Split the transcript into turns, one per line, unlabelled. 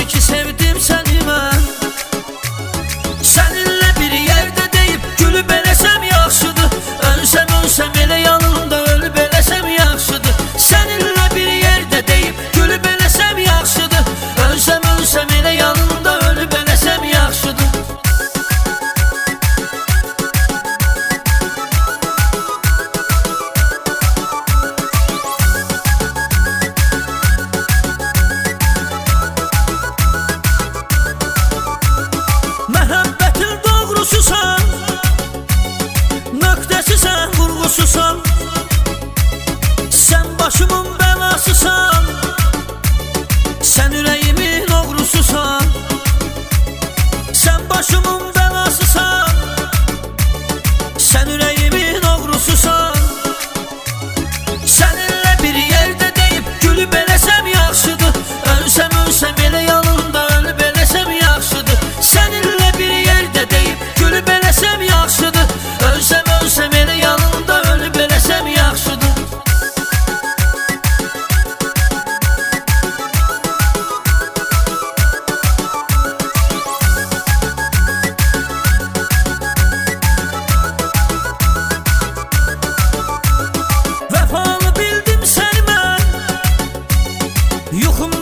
ki sevdim səni mən. Səninlə bir yerdə deyib gülüb eləsəm yaxşıdır. Ölsəm ölsəm elə yanımda ölüb eləsəm yaxşıdır. Səninlə bir yerdə deyib gülüb eləsəm yaxşıdır. Ölsəm ölsəm elə yanımda ölüb eləsəm yaxşıdır. Məhəbbətin doğrususan, nöqtəsisən, vurğususan. Sən başımın bəlasısan, sən ürəyimin oğrususan. Sən başımın bəlasısan, sən ürəyimin oğrususan. Səninlə bir yerdə deyib gülüb eləsəm yaxşıdır. Ölsəm ölsəm elə yanımda ölüb eləsəm yaxşıdır. Səninlə bir yerdə deyib gülüb eləsəm yaxşıdır. Ölsəm ölsəm elə yanımda ölüb eləsəm yaxşıdır. Vəfalı bildim səni mən, yuxum